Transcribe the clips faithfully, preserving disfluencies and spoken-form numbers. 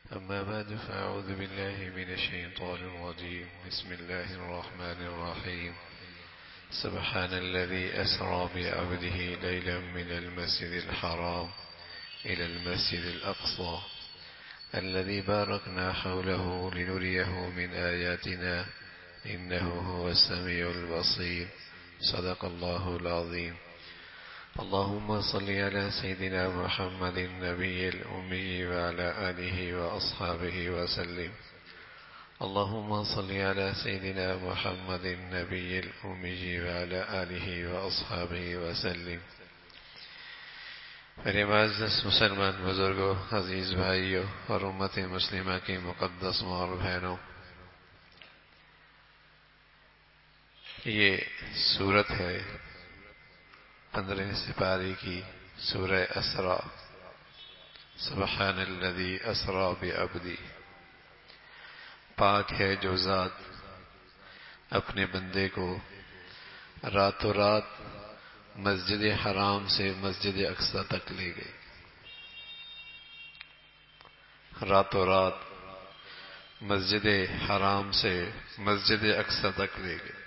أما بعد فأعوذ بالله من الشيطان الرجيم. بسم الله الرحمن الرحيم. سبحان الذي أسرى بعبده ليلا من المسجد الحرام إلى المسجد الأقصى الذي باركنا حوله لنريه من آياتنا إنه هو السميع البصير. صدق الله العظيم. اللهم صل على سيدنا محمد النبي الأمي وعلى آله وأصحابه وسلم. اللهم صل على سيدنا محمد النبي الأمي وعلى آله وأصحابه وسلم. میرے معزز مسلمان بزرگوں، عزیز بھائیوں اور امت مسلمہ کی مقدس ماں اور بہنوں، یہ سورت ہے پندرہویں سپارے کی سورہ اسرا. سبحان الذی اسرا بعبدی. پاک ہے جو ذات اپنے بندے کو راتوں رات مسجد حرام سے مسجد اقصی تک لے گئے. راتوں رات مسجد حرام سے مسجد اقصی تک لے گئے.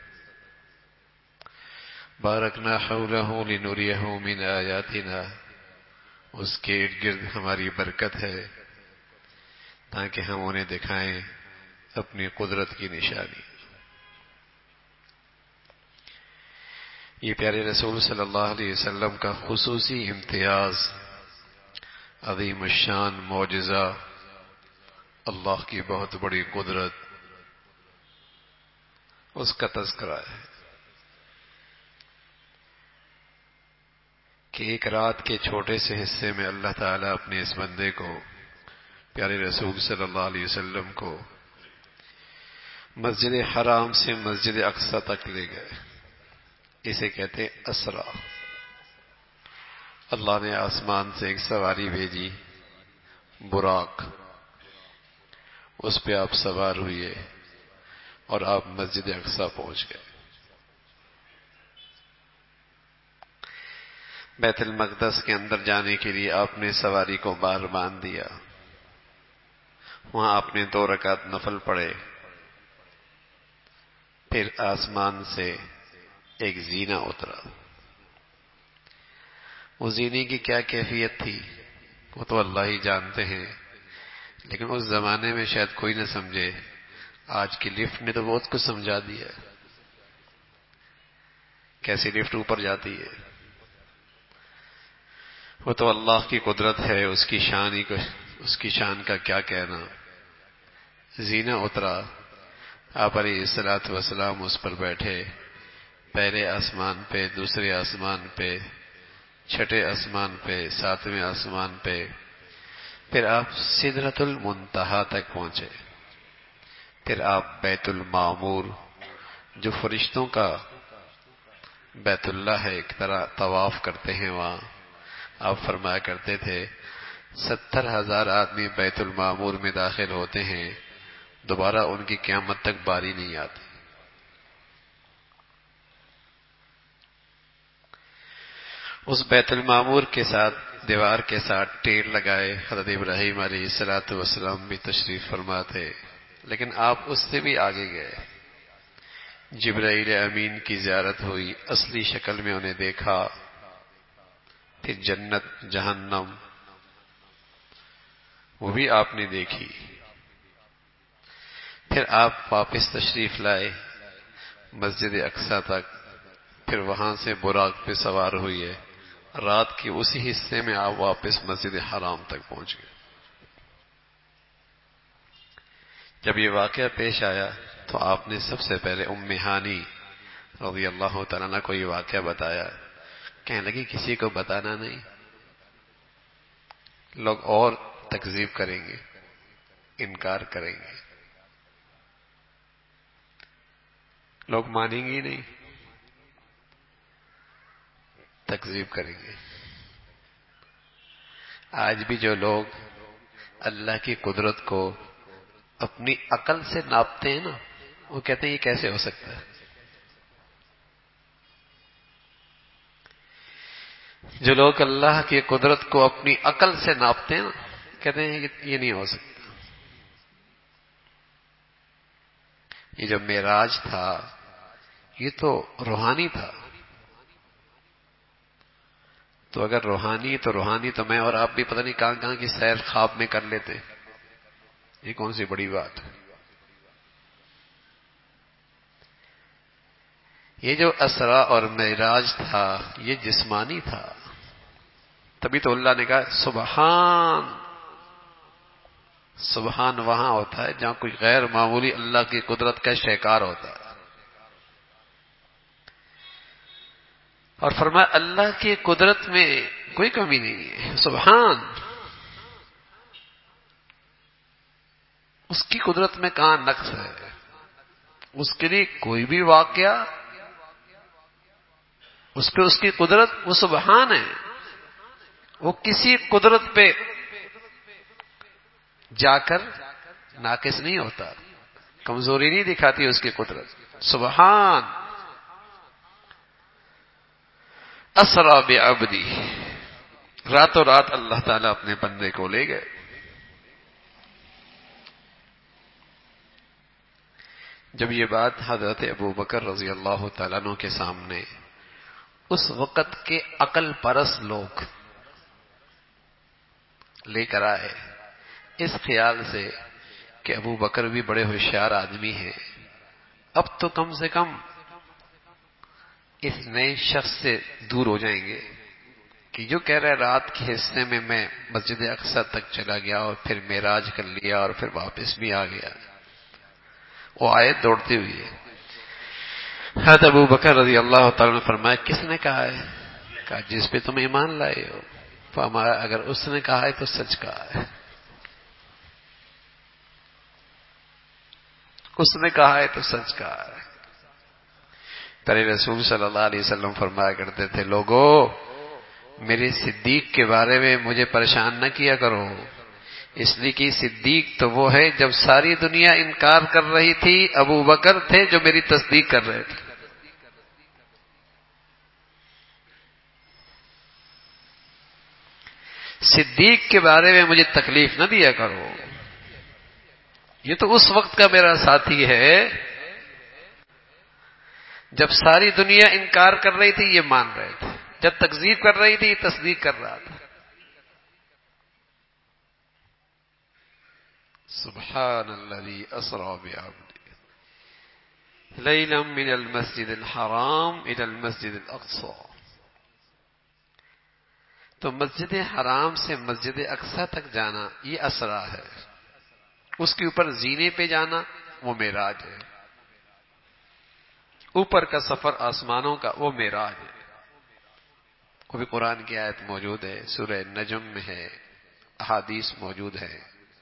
بارکنا حولہ لنریہ من آیاتنا. اس کے ارد گرد ہماری برکت ہے تاکہ ہم انہیں دکھائیں اپنی قدرت کی نشانی. یہ پیارے رسول صلی اللہ علیہ وسلم کا خصوصی امتیاز، عظیم الشان معجزہ، اللہ کی بہت بڑی قدرت، اس کا تذکرہ ہے کہ ایک رات کے چھوٹے سے حصے میں اللہ تعالیٰ اپنے اس بندے کو، پیارے رسول صلی اللہ علیہ وسلم کو، مسجد حرام سے مسجد اقصی تک لے گئے. اسے کہتے اسرا. اللہ نے آسمان سے ایک سواری بھیجی، براق. اس پہ آپ سوار ہوئے اور آپ مسجد اقصی پہنچ گئے. بیت المقدس کے اندر جانے کے لیے آپ نے سواری کو بار باندھ دیا. وہاں آپ نے دو رکعت نفل پڑھے. پھر آسمان سے ایک زینہ اترا. وہ زینے کی کیا کیفیت تھی وہ تو اللہ ہی جانتے ہیں، لیکن اس زمانے میں شاید کوئی نہ سمجھے. آج کی لفٹ نے تو بہت کچھ سمجھا دیا. کیسی لفٹ اوپر جاتی ہے، وہ تو اللہ کی قدرت ہے. اس کی شان ہی اس کی شان کا کیا کہنا. زینہ اترا، آپ علیہ الصلوۃ والسلام اس پر بیٹھے. پہلے آسمان پہ، دوسرے آسمان پہ، چھٹے آسمان پہ، ساتویں آسمان پہ. پھر آپ سدرۃ المنتہا تک پہنچے. پھر آپ بیت المعمور، جو فرشتوں کا بیت اللہ ہے، ایک طرح طواف کرتے ہیں وہاں. آپ فرمایا کرتے تھے ستر ہزار آدمی بیت المعمور میں داخل ہوتے ہیں، دوبارہ ان کی قیامت تک باری نہیں آتی. اس بیت المعمور کے ساتھ، دیوار کے ساتھ ٹیر لگائے حضرت ابراہیم علیہ الصلوۃ والسلام بھی تشریف فرما تھے. لیکن آپ اس سے بھی آگے گئے. جبرائیل امین کی زیارت ہوئی، اصلی شکل میں انہیں دیکھا. پھر جنت، جہنم، وہ بھی آپ نے دیکھی. پھر آپ واپس تشریف لائے مسجد اقصی تک. پھر وہاں سے براق پہ سوار ہوئے. رات کے اسی حصے میں آپ واپس مسجد حرام تک پہنچ گئے. جب یہ واقعہ پیش آیا تو آپ نے سب سے پہلے ام ہانی رضی اللہ تعالیٰ عنہ کو یہ واقعہ بتایا. کہنے لگی کسی کو بتانا نہیں، لوگ اور تکذیب کریں گے، انکار کریں گے، لوگ مانیں گے نہیں، تکذیب کریں گے. آج بھی جو لوگ اللہ کی قدرت کو اپنی عقل سے ناپتے ہیں نا، وہ کہتے ہیں یہ کیسے ہو سکتا ہے. جو لوگ اللہ کی قدرت کو اپنی عقل سے ناپتے ہیں نا، کہتے ہیں یہ نہیں ہو سکتا. یہ جو معراج تھا یہ تو روحانی تھا. تو اگر روحانی تو روحانی تو میں اور آپ بھی پتہ نہیں کہاں کہاں کی سیر خواب میں کر لیتے. یہ کون سی بڑی بات ہے. یہ جو اسرا اور معراج تھا یہ جسمانی تھا. تبھی تو اللہ نے کہا سبحان. سبحان وہاں ہوتا ہے جہاں کوئی غیر معمولی اللہ کی قدرت کا شکار ہوتا ہے. اور فرمایا اللہ کی قدرت میں کوئی کمی نہیں ہے. سبحان. اس کی قدرت میں کہاں نقص ہے. اس کے لیے کوئی بھی واقعہ اس پہ اس کی قدرت وہ سبحان ہے. وہ کسی قدرت پہ جا کر ناقص نہیں ہوتا, کمزوری نہیں دکھاتی اس کی قدرت. سبحان. اسرا بعبدی. راتوں رات اللہ تعالیٰ اپنے بندے کو لے گئے. جب یہ بات حضرت ابو بکر رضی اللہ تعالیٰ عنہ کے سامنے اس وقت کے عقل پرست لوگ لے کر آئے اس خیال سے کہ ابو بکر بھی بڑے ہوشیار آدمی ہیں, اب تو کم سے کم اس نئے شخص سے دور ہو جائیں گے کہ جو کہہ رہے رات کے حصے میں میں مسجد اقصی تک چلا گیا اور پھر معراج کر لیا اور پھر واپس بھی آ گیا. وہ آیت دوڑتی ہوئی ہے. حضرت ابو بکر رضی اللہ تعالیٰ نے فرمایا کس نے کہا ہے؟ کہا جس پہ تم ایمان لائے ہو. فرمایا اگر اس نے کہا ہے تو سچ کہا ہے. اس نے کہا ہے تو سچ کہا ہے. پیارے رسول صلی اللہ علیہ وسلم فرمایا کرتے تھے لوگو میرے صدیق کے بارے میں مجھے پریشان نہ کیا کرو, اس لیے کہ صدیق تو وہ ہے جب ساری دنیا انکار کر رہی تھی ابو بکر تھے جو میری تصدیق کر رہے تھے. صدیق کے بارے میں مجھے تکلیف نہ دیا کرو, یہ تو اس وقت کا میرا ساتھی ہے جب ساری دنیا انکار کر رہی تھی یہ مان رہے تھے, جب تکذیب کر رہی تھی یہ تصدیق کر رہا تھا. سبحان الذي اسرى بعبده ليلا من المسجد الحرام الى المسجد الاقصى. تو مسجد حرام سے مسجد اقصی تک جانا یہ اسرا ہے. اس کے اوپر زینے پہ جانا وہ معراج ہے. اوپر کا سفر آسمانوں کا وہ معراج ہے. وہ بھی قرآن کی آیت موجود ہے, سورہ نجم میں ہے, احادیث موجود ہے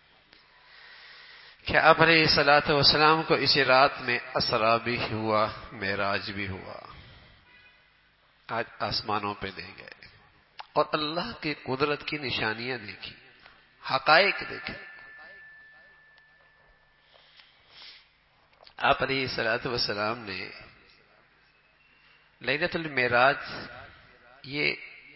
کہ آپ علیہ الصلوۃ والسلام کو اسی رات میں اسرا بھی ہوا معراج بھی ہوا. آج آسمانوں پہ لے گئے اور اللہ کی قدرت کی نشانیاں دیکھی, حقائق دیکھے. آپ علیہ الصلوۃ والسلام نے لیلۃ المعراج یہ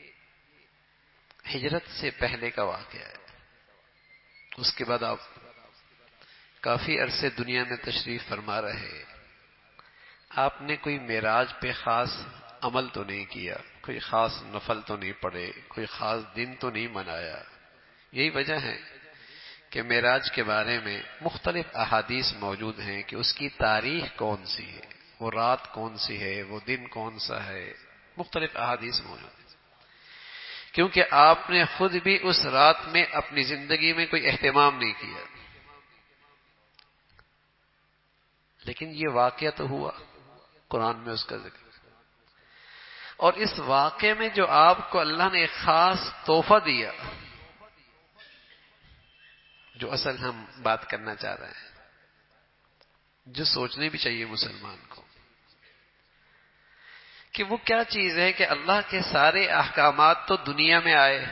ہجرت سے پہلے کا واقعہ ہے. اس کے بعد آپ کافی عرصے دنیا میں تشریف فرما رہے. آپ نے کوئی معراج پہ خاص عمل تو نہیں کیا, کوئی خاص نفل تو نہیں پڑے, کوئی خاص دن تو نہیں منایا. یہی وجہ ہے کہ معراج کے بارے میں مختلف احادیث موجود ہیں کہ اس کی تاریخ کون سی ہے, وہ رات کون سی ہے, وہ دن کون سا ہے. مختلف احادیث موجود ہیں کیونکہ آپ نے خود بھی اس رات میں اپنی زندگی میں کوئی اہتمام نہیں کیا, لیکن یہ واقعہ تو ہوا, قرآن میں اس کا ذکر. اور اس واقعے میں جو آپ کو اللہ نے ایک خاص تحفہ دیا, جو اصل ہم بات کرنا چاہ رہے ہیں, جو سوچنے بھی چاہیے مسلمان کو, کہ وہ کیا چیز ہے کہ اللہ کے سارے احکامات تو دنیا میں آئے,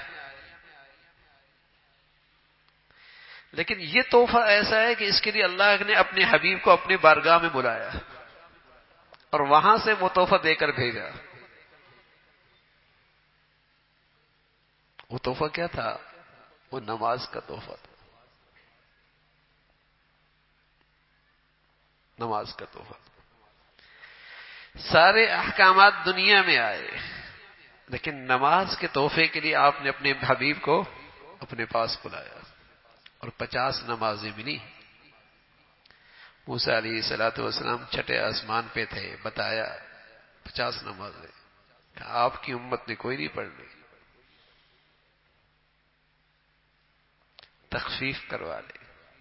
لیکن یہ تحفہ ایسا ہے کہ اس کے لیے اللہ نے اپنے حبیب کو اپنے بارگاہ میں بلایا اور وہاں سے وہ تحفہ دے کر بھیجا. وہ تحفہ کیا تھا؟ وہ نماز کا تحفہ تھا. نماز کا تحفہ. سارے احکامات دنیا میں آئے لیکن نماز کے تحفے کے لیے آپ نے اپنے حبیب کو اپنے پاس بلایا اور پچاس نمازیں ملی. موسیٰ علیہ الصلوۃ والسلام چھٹے آسمان پہ تھے, بتایا پچاس نمازیں. آپ کی امت نے کوئی نہیں پڑھ لی, تخفیف کروا لے.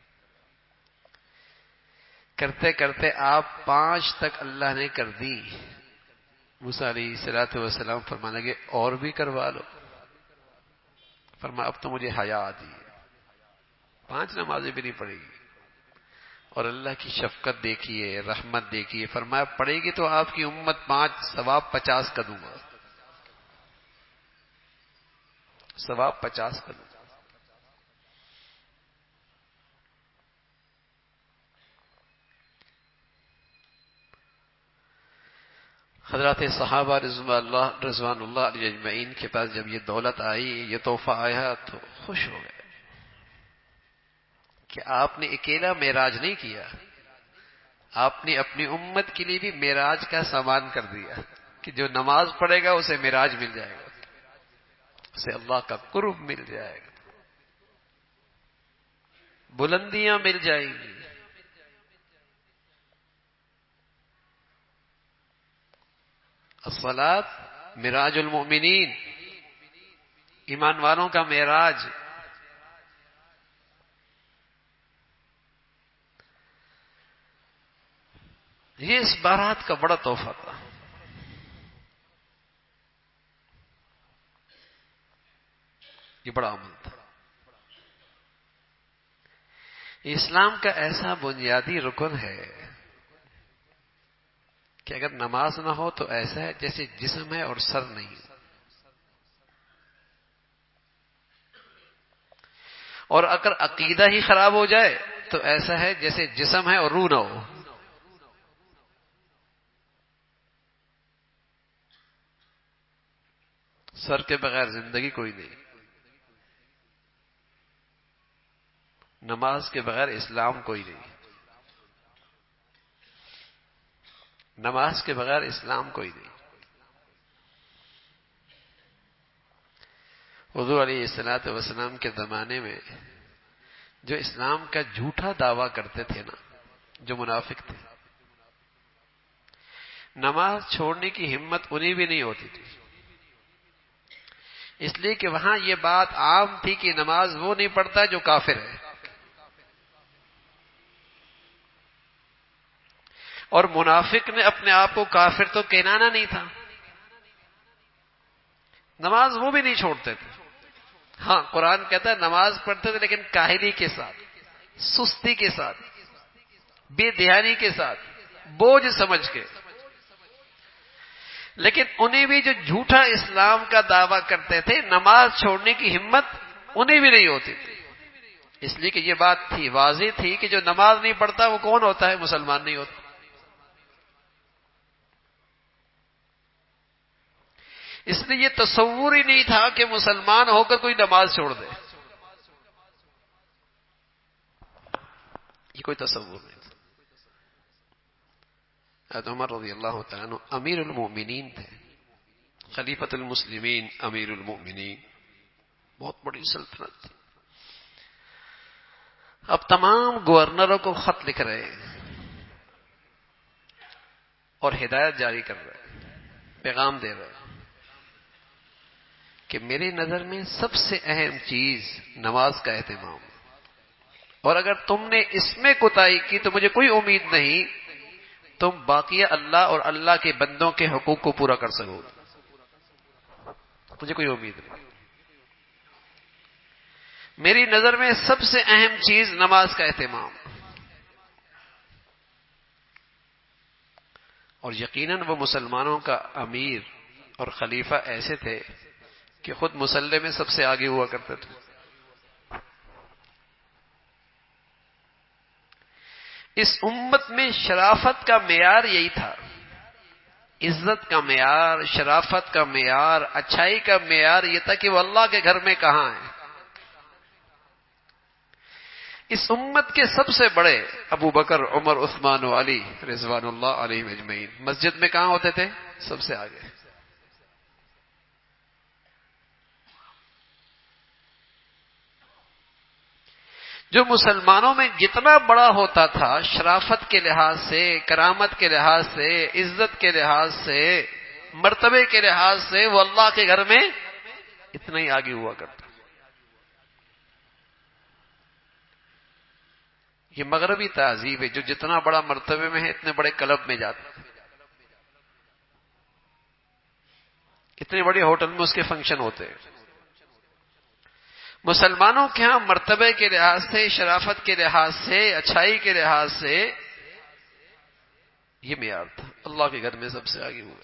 کرتے کرتے آپ پانچ تک اللہ نے کر دی. موسیٰ علیہ الصلوۃ والسلام فرمانے لگے اور بھی کروا لو. فرمایا اب تو مجھے حیا آتی ہے, پانچ نمازیں بھی نہیں پڑے گی. اور اللہ کی شفقت دیکھیے, رحمت دیکھیے. فرمایا پڑے گی تو آپ کی امت پانچ, ثواب پچاس کا دوں گا, ثواب پچاس کا دوں گا. حضرات صحابہ رضوان اللہ رضوان اللہ علیہ اجمعین کے پاس جب یہ دولت آئی, یہ تحفہ آیا تو خوش ہو گئے کہ آپ نے اکیلا معراج نہیں کیا, آپ نے اپنی امت کے لیے بھی معراج کا سامان کر دیا کہ جو نماز پڑھے گا اسے معراج مل جائے گا, اسے اللہ کا قرب مل جائے گا, بلندیاں مل جائیں گی. الصلاۃ معراج المؤمنین, ایمان والوں کا معراج. یہ اس بارات کا بڑا تحفہ تھا. یہ بڑا عمل تھا. اسلام کا ایسا بنیادی رکن ہے کہ اگر نماز نہ ہو تو ایسا ہے جیسے جسم ہے اور سر نہیں, اور اگر عقیدہ ہی خراب ہو جائے تو ایسا ہے جیسے جسم ہے اور روح نہ ہو. سر کے بغیر زندگی کوئی نہیں, نماز کے بغیر اسلام کوئی نہیں, نماز کے بغیر اسلام کوئی نہیں. حضور علیہ الصلوۃ والسلام کے زمانے میں جو اسلام کا جھوٹا دعویٰ کرتے تھے نا, جو منافق تھے, نماز چھوڑنے کی ہمت انہیں بھی نہیں ہوتی تھی, اس لیے کہ وہاں یہ بات عام تھی کہ نماز وہ نہیں پڑھتا جو کافر ہے, اور منافق نے اپنے آپ کو کافر تو کہلانا نہیں تھا, نماز وہ بھی نہیں چھوڑتے تھے. ہاں قرآن کہتا ہے نماز پڑھتے تھے لیکن کاہلی کے ساتھ, سستی کے ساتھ, بے دھیانی کے ساتھ, بوجھ سمجھ کے. لیکن انہیں بھی جو جھوٹا اسلام کا دعویٰ کرتے تھے, نماز چھوڑنے کی ہمت انہیں بھی نہیں ہوتی تھی, اس لیے کہ یہ بات تھی, واضح تھی کہ جو نماز نہیں پڑھتا وہ کون ہوتا ہے, مسلمان نہیں ہوتا. اس لیے یہ تصور ہی نہیں تھا کہ مسلمان ہو کر کوئی نماز چھوڑ دے, یہ کوئی تصور نہیں تھا. حضرت عمر رضی اللہ تعالیٰ عنہ امیر المؤمنین تھے, خلیفۃ المسلمین, امیر المؤمنین, بہت بڑی سلطنت تھی. اب تمام گورنروں کو خط لکھ رہے ہیں اور ہدایت جاری کر رہے ہیں, پیغام دے رہے ہیں کہ میری نظر میں سب سے اہم چیز نماز کا اہتمام ہے, اور اگر تم نے اس میں کوتاہی کی تو مجھے کوئی امید نہیں تم باقی اللہ اور اللہ کے بندوں کے حقوق کو پورا کر سکو, مجھے کوئی امید نہیں. میری نظر میں سب سے اہم چیز نماز کا اہتمام, اور یقیناً وہ مسلمانوں کا امیر اور خلیفہ ایسے تھے کہ خود مصلی میں سب سے آگے ہوا کرتے تھے. اس امت میں شرافت کا معیار یہی تھا, عزت کا معیار, شرافت کا معیار, اچھائی کا معیار یہ تھا کہ وہ اللہ کے گھر میں کہاں ہے. اس امت کے سب سے بڑے ابو بکر، عمر، عثمان و علی رضوان اللہ علیہم اجمعین مسجد میں کہاں ہوتے تھے؟ سب سے آگے. جو مسلمانوں میں جتنا بڑا ہوتا تھا شرافت کے لحاظ سے، کرامت کے لحاظ سے، عزت کے لحاظ سے، مرتبے کے لحاظ سے، وہ اللہ کے گھر میں اتنا ہی آگے ہوا کرتا. یہ مغربی تہذیب ہے، جو جتنا بڑا مرتبے میں ہے اتنے بڑے کلب میں جاتا ہے، اتنے بڑے ہوٹل میں اس کے فنکشن ہوتے ہیں. مسلمانوں کے ہاں مرتبے کے لحاظ سے، شرافت کے لحاظ سے، اچھائی کے لحاظ سے یہ معیار تھا. اللہ کے گھر میں سب سے آگے ہوا.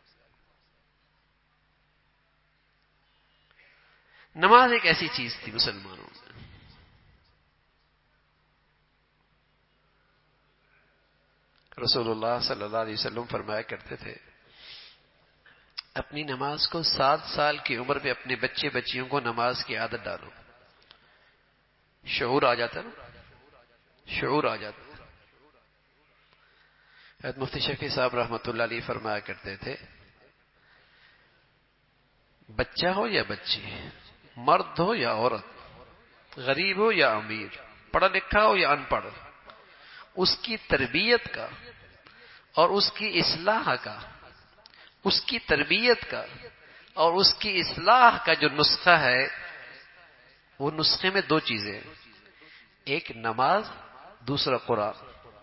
نماز ایک ایسی چیز تھی مسلمانوں میں. رسول اللہ صلی اللہ علیہ وسلم فرمایا کرتے تھے اپنی نماز کو سات سال کی عمر میں اپنے بچے بچیوں کو نماز کی عادت ڈالو. شعور آ جاتا نا، شعور آ جاتا. حضرت مفتی شفیع صاحب رحمۃ اللہ علیہ فرمایا کرتے تھے بچہ ہو یا بچی، مرد ہو یا عورت، غریب ہو یا امیر، پڑھا لکھا ہو یا ان پڑھ، اس کی تربیت کا اور اس کی اصلاح کا، اس کی تربیت کا اور اس کی اصلاح کا جو نسخہ ہے، وہ نسخے میں دو چیزیں ہیں. ایک نماز، دوسرا قرآن.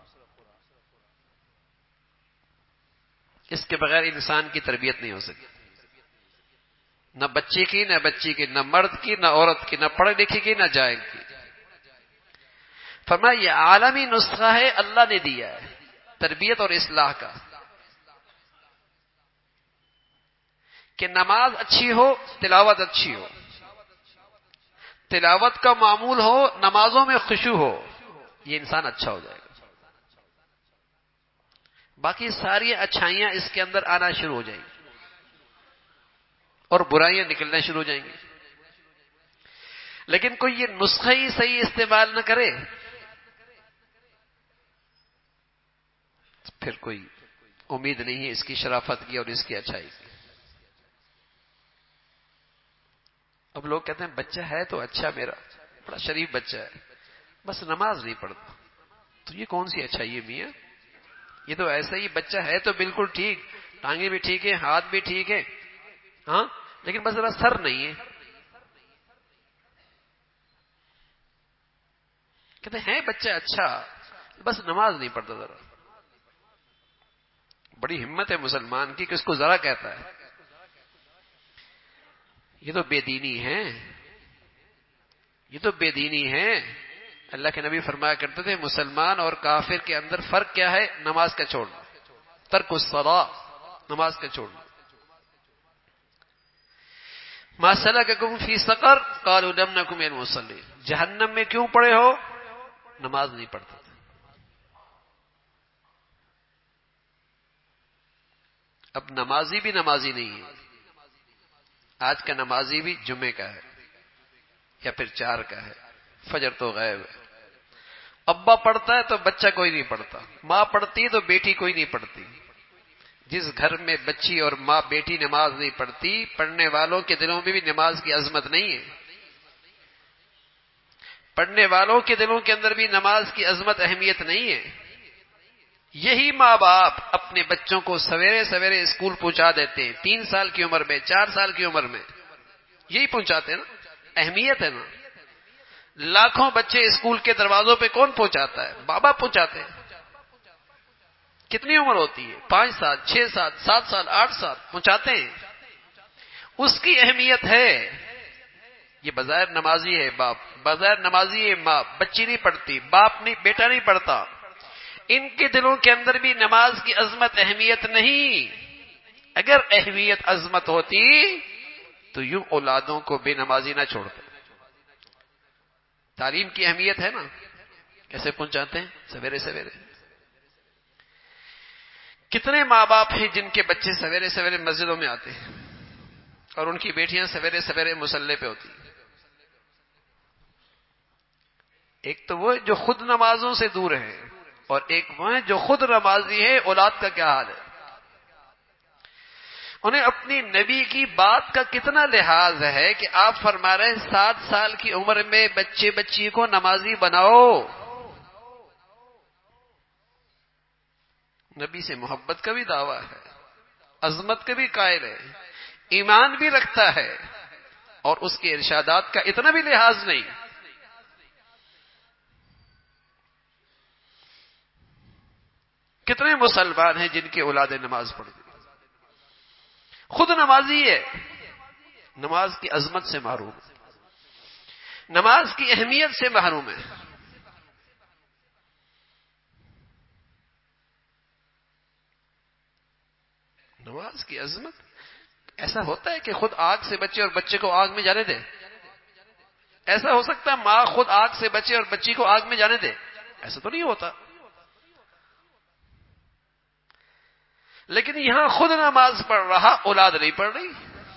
اس کے بغیر انسان کی تربیت نہیں ہو سکتی. نہ بچے کی، نہ بچی کی، نہ مرد کی، نہ عورت کی، نہ پڑھے لکھے کی، نہ جاہل کی. فرمایا یہ عالمی نسخہ ہے، اللہ نے دیا ہے تربیت اور اصلاح کا، کہ نماز اچھی ہو، تلاوت اچھی ہو، تلاوت کا معمول ہو، نمازوں میں خشوع ہو، یہ انسان اچھا ہو جائے گا. باقی ساری اچھائیاں اس کے اندر آنا شروع ہو جائیں گی اور برائیاں نکلنا شروع ہو جائیں گی. لیکن کوئی یہ نسخہ ہی صحیح استعمال نہ کرے پھر کوئی امید نہیں ہے اس کی شرافت کی اور اس کی اچھائی کی. اب لوگ کہتے ہیں بچہ ہے تو اچھا، میرا بڑا شریف بچہ ہے، بس نماز نہیں پڑھتا. تو یہ کون سی اچھائی ہے میاں؟ یہ تو ایسا ہی بچہ ہے تو بالکل ٹھیک، ٹانگیں بھی ٹھیک ہے، ہاتھ بھی ٹھیک ہے، ہاں، لیکن بس ذرا سر نہیں ہے. کہتے ہیں بچہ اچھا، بس نماز نہیں پڑھتا. ذرا بڑی ہمت ہے مسلمان کی کہ اس کو ذرا کہتا ہے. یہ تو بے دینی ہے، یہ تو بے دینی ہے. اللہ کے نبی فرمایا کرتے تھے مسلمان اور کافر کے اندر فرق کیا ہے؟ نماز کا چھوڑنا، ترک الصلاۃ، نماز کا چھوڑنا. ما سلککم فی سقر قالوا لم نک من المصلین، جہنم میں کیوں پڑے ہو؟ نماز نہیں پڑھتے تھے. اب نمازی بھی نمازی نہیں ہے. آج کا نمازی بھی جمعے کا ہے یا پھر چار کا ہے، فجر تو غائب ہے. ابا پڑھتا ہے تو بچہ کوئی نہیں پڑھتا، ماں پڑھتی ہے تو بیٹی کوئی نہیں پڑھتی. جس گھر میں بچی اور ماں بیٹی نماز نہیں پڑھتی، پڑھنے والوں کے دلوں میں بھی نماز کی عظمت نہیں ہے. پڑھنے والوں کے دلوں کے اندر بھی نماز کی عظمت، اہمیت نہیں ہے. یہی ماں باپ اپنے بچوں کو سویرے سویرے اسکول پہنچا دیتے ہیں، تین سال کی عمر میں، چار سال کی عمر میں، یہی پہنچاتے ہیں نا. اہمیت ہے نا. لاکھوں بچے اسکول کے دروازوں پہ کون پہنچاتا ہے؟ ماں باپ پہنچاتے ہیں. کتنی عمر ہوتی ہے؟ پانچ سال، چھ سال، سات سال، آٹھ سال، پہنچاتے ہیں. اس کی اہمیت ہے. یہ بظاہر نمازی ہے باپ، بظاہر نمازی ہے ماں، بچی نہیں پڑھتی، باپ نہیں، بیٹا نہیں پڑھتا. ان کے دلوں کے اندر بھی نماز کی عظمت، اہمیت نہیں. اگر اہمیت، عظمت ہوتی تو یوں اولادوں کو بے نمازی نہ چھوڑتے. تعلیم کی اہمیت ہے نا، کیسے پہنچاتے ہیں؟ سویرے سویرے. کتنے ماں باپ ہیں جن کے بچے سویرے سویرے مسجدوں میں آتے ہیں اور ان کی بیٹیاں سویرے سویرے مصلی پہ ہوتی ہیں. ایک تو وہ جو خود نمازوں سے دور ہے، اور ایک وہ جو خود نمازی ہے، اولاد کا کیا حال ہے؟ انہیں اپنی نبی کی بات کا کتنا لحاظ ہے کہ آپ فرما رہے ہیں سات سال کی عمر میں بچے بچی کو نمازی بناؤ. نبی سے محبت کا بھی دعویٰ ہے، عظمت کا بھی قائل ہے، ایمان بھی رکھتا ہے، اور اس کے ارشادات کا اتنا بھی لحاظ نہیں. کتنے مسلمان ہیں جن کی اولادیں نماز پڑھتی، خود نمازی ہے، نماز کی عظمت سے محروم ہے، نماز کی اہمیت سے محروم ہے. نماز کی عظمت، ایسا ہوتا ہے کہ خود آگ سے بچے اور بچے کو آگ میں جانے دے؟ ایسا ہو سکتا ہے ماں خود آگ سے بچے اور بچی کو آگ میں جانے دے؟ ایسا تو نہیں ہوتا. لیکن یہاں خود نماز پڑھ رہا، اولاد نہیں پڑھ رہی.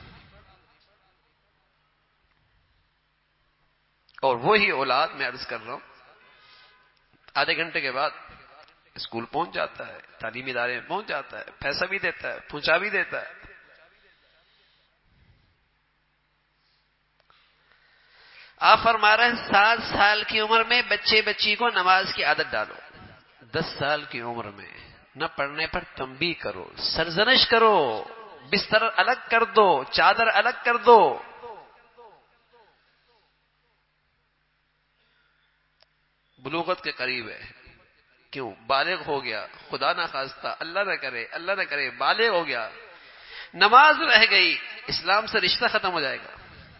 اور وہی اولاد، میں عرض کر رہا ہوں، آدھے گھنٹے کے بعد اسکول پہنچ جاتا ہے، تعلیمی ادارے میں پہنچ جاتا ہے، پیسہ بھی دیتا ہے، پہنچا بھی دیتا ہے. آپ فرما رہے ہیں سات سال کی عمر میں بچے بچی کو نماز کی عادت ڈالو. دس سال کی عمر میں نہ پڑھنے پر تنبیہ کرو، سرزنش کرو، بستر الگ کر دو، چادر الگ کر دو. بلوغت کے قریب ہے، کیوں؟ بالغ ہو گیا، خدا نہ خواستہ، اللہ نہ کرے، اللہ نہ کرے، بالغ ہو گیا، نماز رہ گئی، اسلام سے رشتہ ختم ہو جائے گا.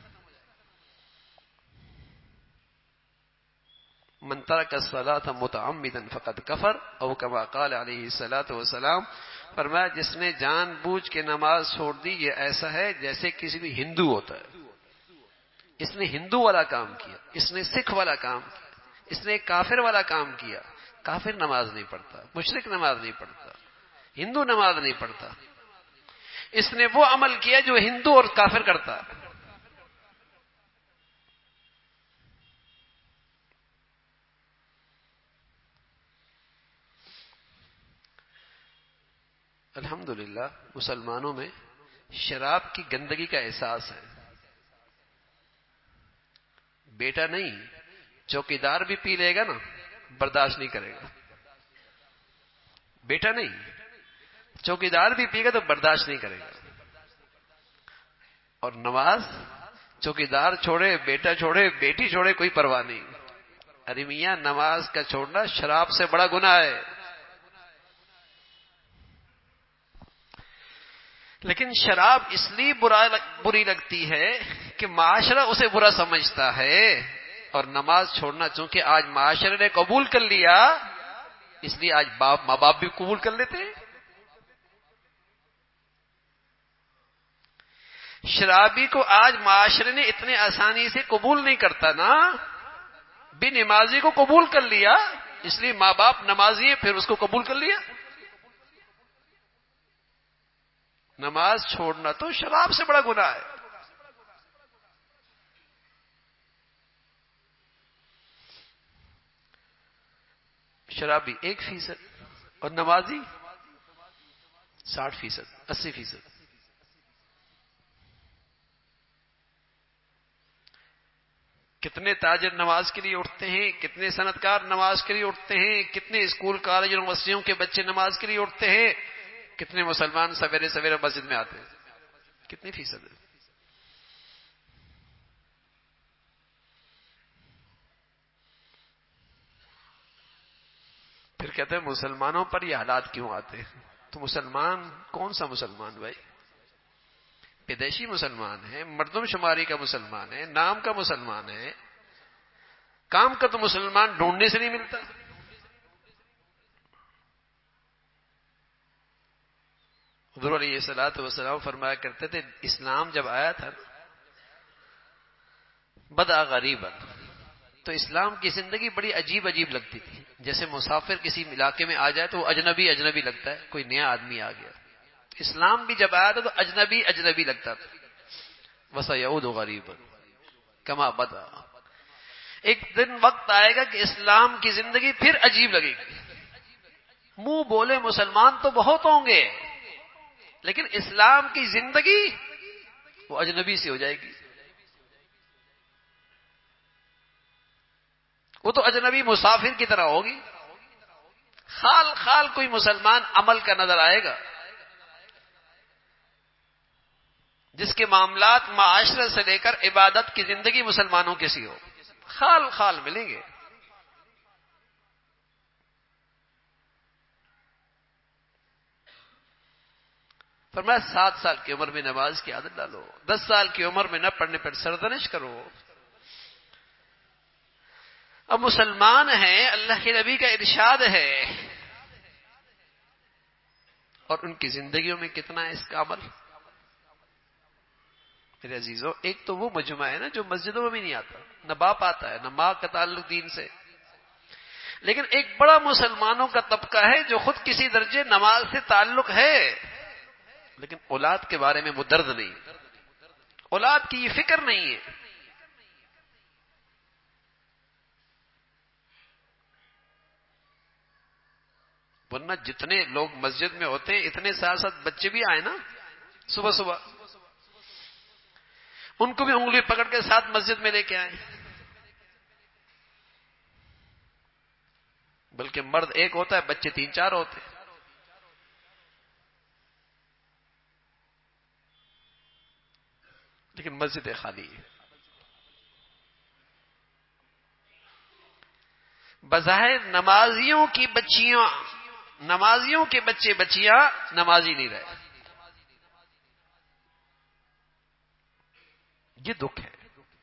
من ترک الصلاة متعمدا فقد کفر، او کما قال علیہ الصلاۃ والسلام. فرمایا جس نے جان بوجھ کے نماز چھوڑ دی، یہ ایسا ہے جیسے کسی بھی ہندو ہوتا ہے. اس نے ہندو والا کام کیا، اس نے سکھ والا کام کیا، اس نے کافر والا کام کیا. کافر نماز نہیں پڑھتا، مشرک نماز نہیں پڑھتا، ہندو نماز نہیں پڑھتا. اس نے وہ عمل کیا جو ہندو اور کافر کرتا. الحمدللہ مسلمانوں میں شراب کی گندگی کا احساس ہے. بیٹا نہیں، چوکیدار بھی پی لے گا نا، برداشت نہیں کرے گا. بیٹا نہیں، چوکیدار بھی پی گا تو برداشت نہیں کرے گا. اور نماز، چوکیدار چھوڑے، بیٹا چھوڑے، بیٹی چھوڑے، کوئی پرواہ نہیں. ارے میاں نماز کا چھوڑنا شراب سے بڑا گناہ ہے. لیکن شراب اس لیے برا بری لگتی ہے کہ معاشرہ اسے برا سمجھتا ہے، اور نماز چھوڑنا چونکہ آج معاشرے نے قبول کر لیا، اس لیے آج باپ ماں باپ بھی قبول کر لیتے ہیں. شرابی کو آج معاشرے نے اتنے آسانی سے قبول نہیں کرتا نا. بھی نمازی کو قبول کر لیا، اس لیے ماں باپ نمازی ہیں، پھر اس کو قبول کر لیا. نماز چھوڑنا تو شراب سے بڑا گناہ ہے. شرابی ایک فیصد اور نمازی ساٹھ فیصد، اسی فیصد. کتنے تاجر نماز کے لیے اٹھتے ہیں، کتنے صنعتکار نماز کے لیے اٹھتے ہیں، کتنے اسکول کالج یونیورسٹیوں کے بچے نماز کے لیے اٹھتے ہیں، کتنے مسلمان سویرے سویرے مسجد میں آتے ہیں، کتنی فیصد ہے؟ پھر کہتے ہیں مسلمانوں پر یہ حالات کیوں آتے ہیں؟ تو مسلمان کون سا مسلمان بھائی؟ پیدائشی مسلمان ہے، مردم شماری کا مسلمان ہے، نام کا مسلمان ہے، کام کا تو مسلمان ڈھونڈنے سے نہیں ملتا. حضور علیہ الصلوۃ والسلام فرمایا کرتے تھے اسلام جب آیا تھا بدأ غریبا، تو اسلام کی زندگی بڑی عجیب عجیب لگتی تھی. جیسے مسافر کسی علاقے میں آ جائے تو وہ اجنبی اجنبی لگتا ہے، کوئی نیا آدمی آ گیا. اسلام بھی جب آیا تھا تو اجنبی اجنبی لگتا تھا. وَسَيَعُودُ غَرِيبًا كَمَا بَدَأَ. ایک دن وقت آئے گا کہ اسلام کی زندگی پھر عجیب لگے گی. منہ بولے مسلمان تو بہت ہوں گے، لیکن اسلام کی زندگی وہ اجنبی سی ہو جائے گی. وہ تو اجنبی مسافر کی طرح ہوگی. خال خال کوئی مسلمان عمل کا نظر آئے گا، جس کے معاملات معاشرت سے لے کر عبادت کی زندگی مسلمانوں کی سی ہو. خال خال ملیں گے. فرمایا سات سال کی عمر میں نماز کی عادت ڈالو، دس سال کی عمر میں نہ پڑھنے پر سرزنش کرو. اب مسلمان ہیں، اللہ کے نبی کا ارشاد ہے، اور ان کی زندگیوں میں کتنا ہے اس کا عمل. میرے عزیزو، ایک تو وہ مجمع ہے نا جو مسجدوں میں بھی نہیں آتا، نہ باپ آتا ہے نہ ماں کا تعلق دین سے، لیکن ایک بڑا مسلمانوں کا طبقہ ہے جو خود کسی درجے نماز سے تعلق ہے، لیکن اولاد کے بارے میں مدرد نہیں، اولاد کی یہ فکر نہیں ہے. ورنہ جتنے لوگ مسجد میں ہوتے ہیں اتنے ساتھ ساتھ بچے بھی آئے نا صبح صبح، ان کو بھی انگلی پکڑ کے ساتھ مسجد میں لے کے آئے. بلکہ مرد ایک ہوتا ہے، بچے تین چار ہوتے ہیں. لیکن مسجدیں خالی ہیں. بظاہر نمازیوں کی بچیاں، نمازیوں کے بچے بچیاں نمازی نہیں رہے. یہ دکھ ہے.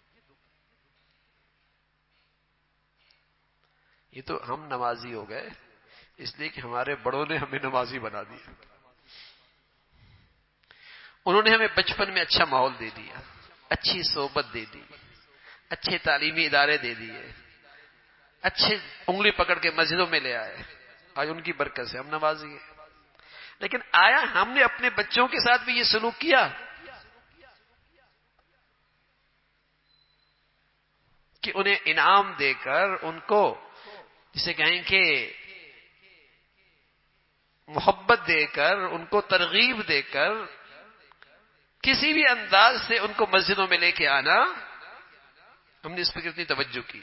یہ تو ہم نمازی ہو گئے اس لیے کہ ہمارے بڑوں نے ہمیں نمازی بنا دیا. انہوں نے ہمیں بچپن میں اچھا ماحول دے دیا، اچھی صحبت دے دی، اچھے تعلیمی ادارے دے دیے، اچھے انگلی پکڑ کے مسجدوں میں لے آئے. آج ان کی برکت سے ہم نمازی ہیں. لیکن آیا ہم نے اپنے بچوں کے ساتھ بھی یہ سلوک کیا کہ انہیں انعام دے کر، ان کو جسے کہیں کہ محبت دے کر، ان کو ترغیب دے کر، کسی بھی انداز سے ان کو مسجدوں میں لے کے آنا، ہم نے اس پہ کتنی توجہ کی.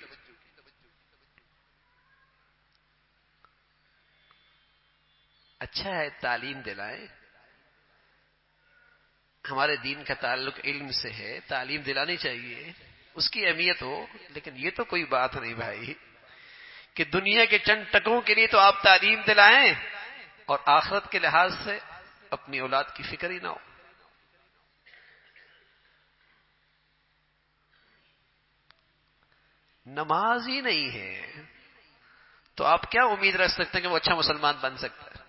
اچھا ہے تعلیم دلائیں، ہمارے دین کا تعلق علم سے ہے، تعلیم دلانی چاہیے، اس کی اہمیت ہو. لیکن یہ تو کوئی بات نہیں بھائی کہ دنیا کے چند ٹکوں کے لیے تو آپ تعلیم دلائیں اور آخرت کے لحاظ سے اپنی اولاد کی فکر ہی نہ ہو. نماز ہی نہیں ہے تو آپ کیا امید رکھ سکتے ہیں کہ وہ اچھا مسلمان بن سکتا ہے؟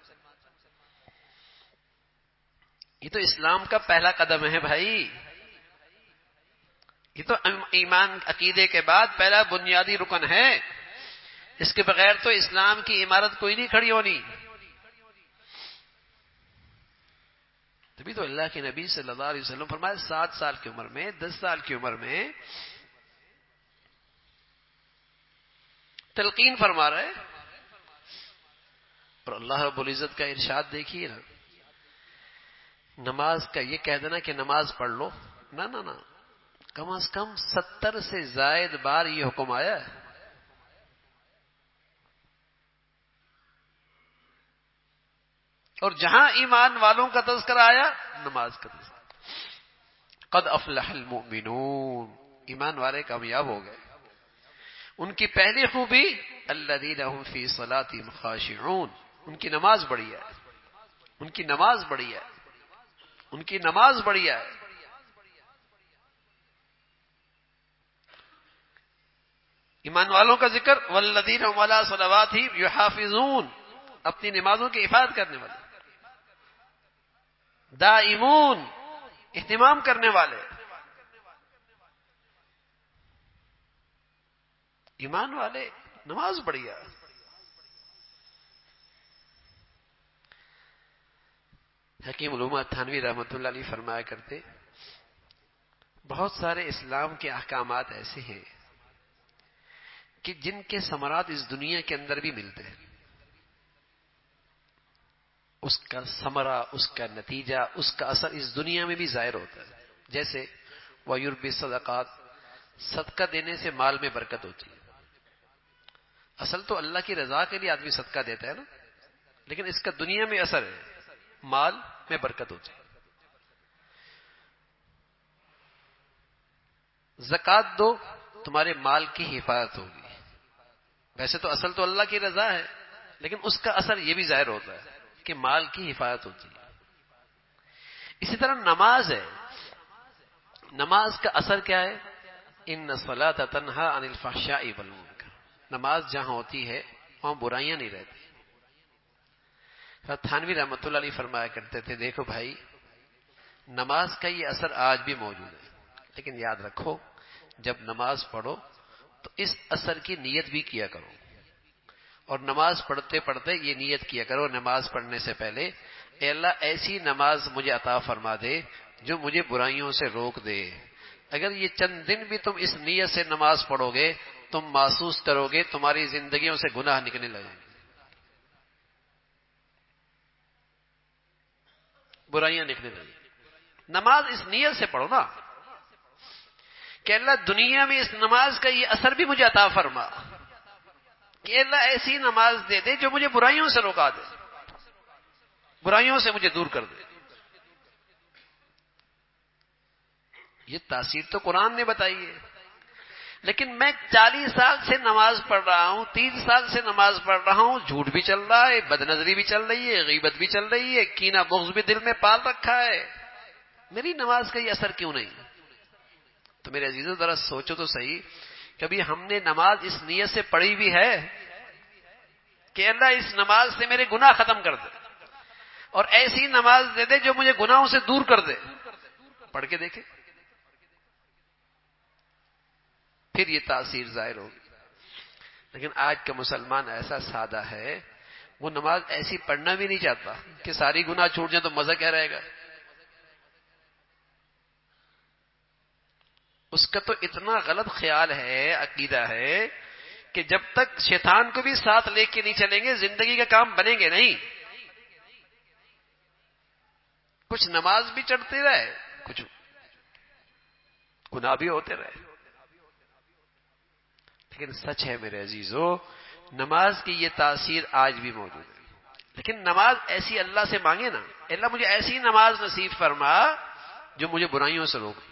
یہ تو اسلام کا پہلا قدم ہے بھائی. یہ تو ایمان عقیدے کے بعد پہلا بنیادی رکن ہے. اس کے بغیر تو اسلام کی عمارت کوئی نہیں کھڑی ہونی. تبھی تو اللہ کے نبی صلی اللہ علیہ وسلم فرمایا سات سال کی عمر میں، دس سال کی عمر میں تلقین فرما رہا ہے. اور اللہ رب العزت کا ارشاد دیکھیے نا، نماز کا یہ کہہ دینا کہ نماز پڑھ لو، نہ نہ نہ، کم از کم ستر سے زائد بار یہ حکم آیا ہے. اور جہاں ایمان والوں کا تذکرہ آیا، نماز کا تذکرہ. قد افلح المؤمنون، ایمان والے کامیاب ہو گئے. ان کی پہلی خوبی الذین هم فی صلاتهم خاشعون، ان کی نماز بڑی ہے، ان کی نماز بڑی ہے، ان کی نماز بڑی ہے. ایمان والوں کا ذکر والذین هم علی صلواتهم یحافظون، اپنی نمازوں کی حفاظت کرنے والے، دائمون، اہتمام کرنے والے. ایمان والے، نماز بڑھیا. حکیم علومہ تھانوی رحمۃ اللہ علیہ فرمایا کرتے، بہت سارے اسلام کے احکامات ایسے ہیں کہ جن کے ثمرات اس دنیا کے اندر بھی ملتے ہیں، اس کا ثمرہ، اس کا نتیجہ، اس کا اثر اس دنیا میں بھی ظاہر ہوتا ہے. جیسے وَيُرْبِي الصَّدَقَاتِ، صدقہ دینے سے مال میں برکت ہوتی ہے. اصل تو اللہ کی رضا کے لیے آدمی صدقہ دیتا ہے نا، لیکن اس کا دنیا میں اثر ہے، مال میں برکت ہوتی ہے. زکوٰۃ دو، تمہارے مال کی حفاظت ہوگی. ویسے تو اصل تو اللہ کی رضا ہے، لیکن اس کا اثر یہ بھی ظاہر ہوتا ہے کہ مال کی حفاظت ہوتی ہے. اسی طرح نماز ہے، نماز کا اثر کیا ہے؟ ان الصلاۃ تنہی عن الفحشاء والمنکر. نماز جہاں ہوتی ہے وہاں برائیاں نہیں رہتی. تھانوی رحمۃ اللہ علیہ فرمایا کرتے تھے، دیکھو بھائی، نماز کا یہ اثر آج بھی موجود ہے، لیکن یاد رکھو جب نماز پڑھو تو اس اثر کی نیت بھی کیا کرو. اور نماز پڑھتے پڑھتے یہ نیت کیا کرو نماز پڑھنے سے پہلے، اے اللہ ایسی نماز مجھے عطا فرما دے جو مجھے برائیوں سے روک دے. اگر یہ چند دن بھی تم اس نیت سے نماز پڑھو گے، تم محسوس کرو گے تمہاری زندگیوں سے گناہ نکلنے لگیں گے، برائیاں نکلنے لگیں گی. نماز اس نیت سے پڑھو نا کہ اللہ دنیا میں اس نماز کا یہ اثر بھی مجھے عطا فرما، کہ اللہ ایسی نماز دے دے جو مجھے برائیوں سے روکا دے، برائیوں سے مجھے دور کر دے. یہ تاثیر تو قرآن نے بتائی ہے. لیکن میں چالیس سال سے نماز پڑھ رہا ہوں، تین سال سے نماز پڑھ رہا ہوں، جھوٹ بھی چل رہا ہے، بد نظری بھی چل رہی ہے، غیبت بھی چل رہی ہے، کینہ بغض بھی دل میں پال رکھا ہے، میری نماز کا یہ اثر کیوں نہیں؟ تو میرے عزیزو ذرا سوچو تو صحیح، کبھی ہم نے نماز اس نیت سے پڑھی بھی ہے کہ اللہ اس نماز سے میرے گناہ ختم کر دے اور ایسی نماز دے دے جو مجھے گناہوں سے دور کر دے؟ پڑھ کے دیکھیں، پھر یہ تاثیر ظاہر ہوگی. لیکن آج کا مسلمان ایسا سادہ ہے، وہ نماز ایسی پڑھنا بھی نہیں چاہتا کہ ساری گناہ چھوٹ جائیں تو مزہ کیا رہے گا. اس کا تو اتنا غلط خیال ہے، عقیدہ ہے کہ جب تک شیطان کو بھی ساتھ لے کے نہیں چلیں گے زندگی کا کام بنیں گے نہیں. کچھ نماز بھی چڑھتے رہے، کچھ گناہ بھی ہوتے رہے. لیکن سچ ہے میرے عزیزو، نماز کی یہ تاثیر آج بھی موجود ہے. لیکن نماز ایسی اللہ سے مانگے نا، اللہ مجھے ایسی نماز نصیب فرما جو مجھے برائیوں سے روک دے.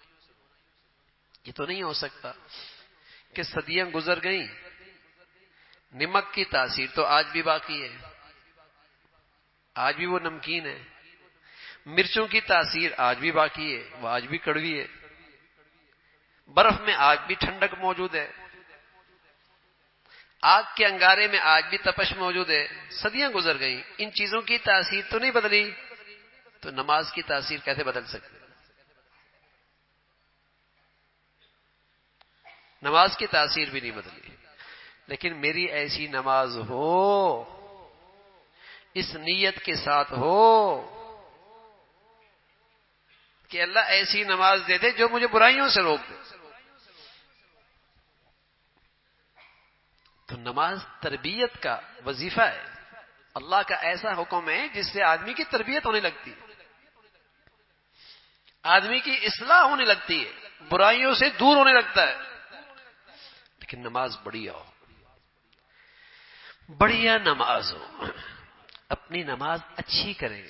یہ تو نہیں ہو سکتا کہ صدیاں گزر گئیں، نمک کی تاثیر تو آج بھی باقی ہے، آج بھی وہ نمکین ہے. مرچوں کی تاثیر آج بھی باقی ہے، وہ آج بھی کڑوی ہے. برف میں آج بھی ٹھنڈک موجود ہے، آگ کے انگارے میں آج بھی تپش موجود ہے. صدیاں گزر گئیں، ان چیزوں کی تاثیر تو نہیں بدلی، تو نماز کی تاثیر کیسے بدل سکتے؟ نماز کی تاثیر بھی نہیں بدلی. لیکن میری ایسی نماز ہو، اس نیت کے ساتھ ہو کہ اللہ ایسی نماز دے دے جو مجھے برائیوں سے روک دے. تو نماز تربیت کا وظیفہ ہے، اللہ کا ایسا حکم ہے جس سے آدمی کی تربیت ہونے لگتی ہے، آدمی کی اصلاح ہونے لگتی ہے، برائیوں سے دور ہونے لگتا ہے. لیکن نماز بڑھیا ہو، بڑھیا نماز ہو، اپنی نماز اچھی کریں.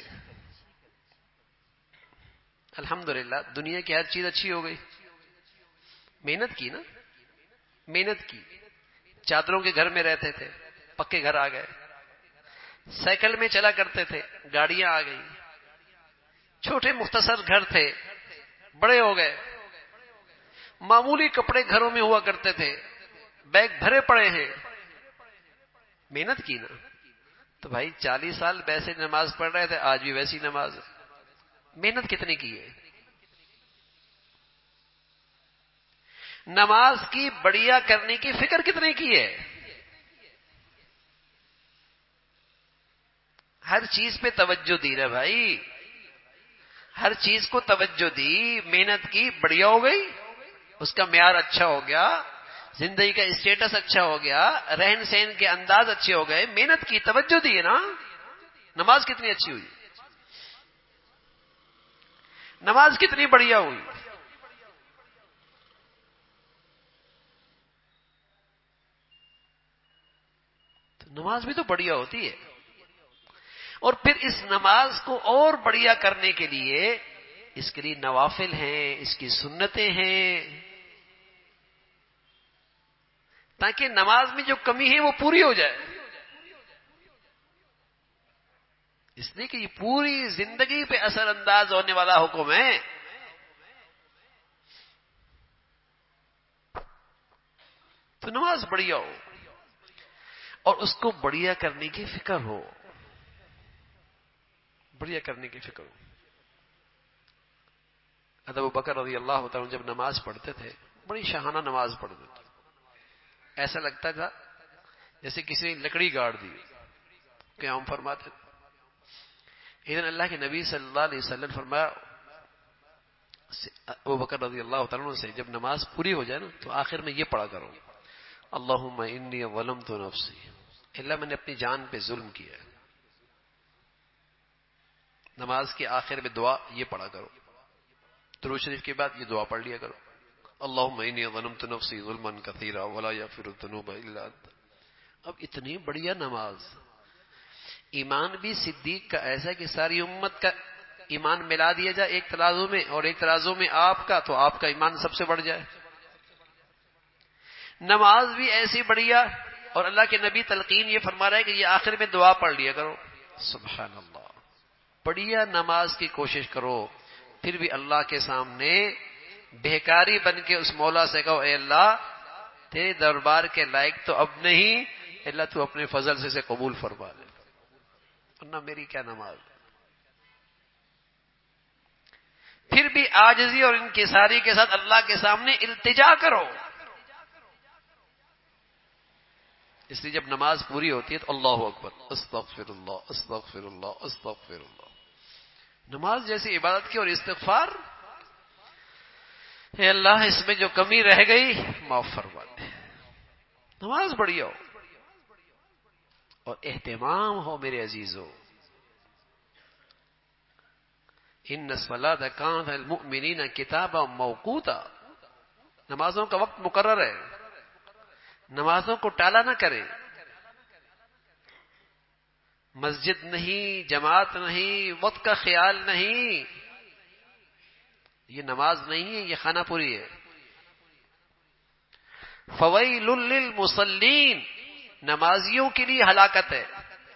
الحمدللہ دنیا کی ہر چیز اچھی ہو گئی، محنت کی نا، محنت کی. چادروں کے گھر میں رہتے تھے، پکے گھر آ گئے. سائیکل میں چلا کرتے تھے، گاڑیاں آ گئی. چھوٹے مختصر گھر تھے، بڑے ہو گئے. معمولی کپڑے گھروں میں ہوا کرتے تھے، بیگ بھرے پڑے ہیں. محنت کی نا. تو بھائی چالیس سال ویسے نماز پڑھ رہے تھے، آج بھی ویسی نماز ہے. محنت کتنی کی ہے؟ نماز کی بڑھیا کرنے کی فکر کتنے کی ہے؟ ہر چیز پہ توجہ دی رہے بھائی، ہر چیز کو توجہ دی، محنت کی، بڑھیا ہو گئی، اس کا معیار اچھا ہو گیا. زندگی کا اسٹیٹس اچھا ہو گیا، رہن سہن کے انداز اچھے ہو گئے، محنت کی، توجہ دی ہے نا، نماز کتنی اچھی ہوئی، نماز کتنی بڑھیا ہوئی. تو نماز بھی تو بڑھیا ہوتی ہے. اور پھر اس نماز کو اور بڑھیا کرنے کے لیے اس کے لیے نوافل ہیں، اس کی سنتیں ہیں، تاکہ نماز میں جو کمی ہے وہ پوری ہو جائے. اس لیے کہ یہ پوری زندگی پہ اثر انداز ہونے والا حکم ہے. تو نماز بڑھیا ہو اور اس کو بڑھیا کرنے کی فکر ہو، بڑھیا کرنے کی فکر ہو. ابو بکر رضی اللہ تعالیٰ جب نماز پڑھتے تھے، بڑی شاہانہ نماز پڑھتے تھے، ایسا لگتا تھا جیسے کسی نے لکڑی گاڑ دی. قیام فرماتے تھے. ادھر اللہ کے نبی صلی اللہ علیہ وسلم فرمایا ابو بکر رضی اللہ تعالیٰ سے جب نماز پوری ہو جائے نا تو آخر میں یہ پڑھا کرو، اللہم انی ظلمت نفسی، اللہ میں نے اپنی جان پہ ظلم کیا ہے. نماز کے آخر میں دعا یہ پڑھا کرو، درود شریف کے بعد یہ دعا پڑھ لیا کرو، اللہم انی ظلمت نفسی ظلما کثیرا ولا یغفر الذنوب الا انت. اب اتنی بڑھیا نماز، ایمان بھی صدیق کا ایسا کہ ساری امت کا ایمان ملا دیا جائے ایک ترازو میں، اور ایک ترازو میں آپ کا، تو آپ کا ایمان سب سے بڑھ جائے. نماز بھی ایسی بڑھیا، اور اللہ کے نبی تلقین یہ فرما رہا ہے کہ یہ آخر میں دعا پڑھ لیا کرو. سبحان اللہ. بڑھیا نماز کی کوشش کرو، پھر بھی اللہ کے سامنے بہکاری بن کے اس مولا سے کہو، اے اللہ تیرے دربار کے لائق تو اب نہیں، اللہ تو اپنے فضل سے اسے قبول فرما لے، ورنہ میری کیا نماز. پھر بھی عاجزی اور انکساری کے ساتھ اللہ کے سامنے التجا کرو. اس لیے جب نماز پوری ہوتی ہے تو اللہ اکبر، استغفر اللہ استغفر اللہ استغفر اللہ. نماز جیسی عبادت کی اور استغفار، اے اللہ اس میں جو کمی رہ گئی معاف فرما دے. نماز بڑھیا ہو اور اہتمام ہو میرے عزیزو. ان الصلاۃ کانت علی المؤمنین کتابا موقوتا، نمازوں کا وقت مقرر ہے، نمازوں کو ٹالا نہ کریں. مسجد نہیں، جماعت نہیں، وقت کا خیال نہیں، یہ نماز نہیں ہے، یہ خانہ پوری ہے. فویل للمصلین، نمازیوں کے لیے ہلاکت ہے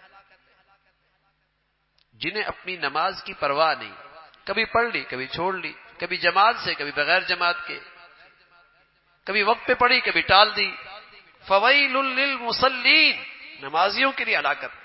جنہیں اپنی نماز کی پرواہ نہیں، کبھی پڑھ لی کبھی چھوڑ لی، کبھی جماعت سے کبھی بغیر جماعت کے، کبھی وقت پہ پڑھی کبھی ٹال دی. فویل للمصلین، نمازیوں کے لیے ہلاکت.